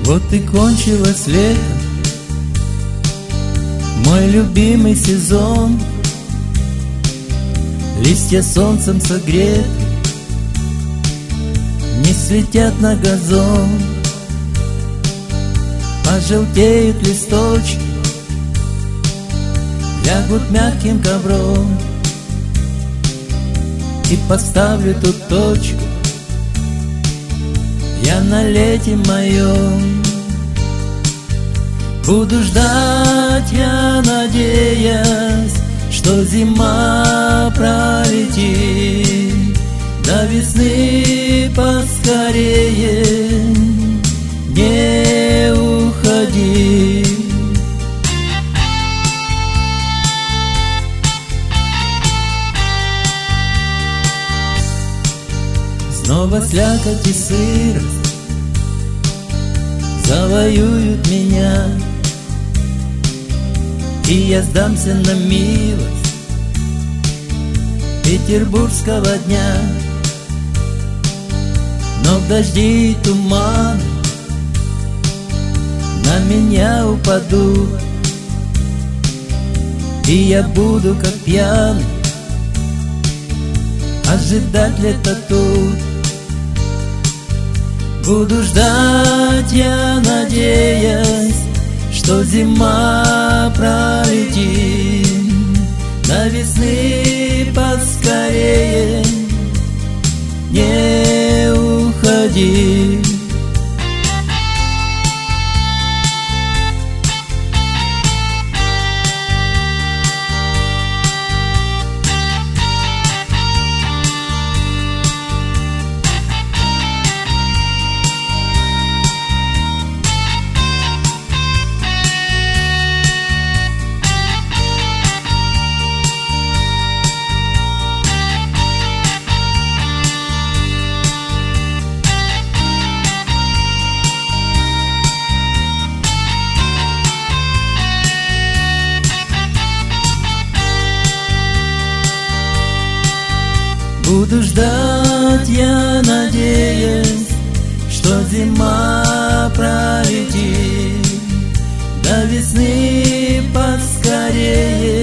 Вот и кончилось лето, мой любимый сезон. Листья солнцем согреты, не светят на газон. Пожелтеют листочки, лягут мягким ковром. И поставлю тут точку я на лете моем. Буду ждать я, надеясь, что зима пролетит, до весны поскорее не уходи. Снова слякоть и сырость завоюют меня, и я сдамся на милость петербургского дня. Но в дожди и туманы на меня упадут, и я буду как пьяный ожидать лета тут. Буду ждать я, надеясь, что зима пролетит, до весны поскорее не уходи. Буду ждать я, надеясь, что зима пролетит, до весны поскорее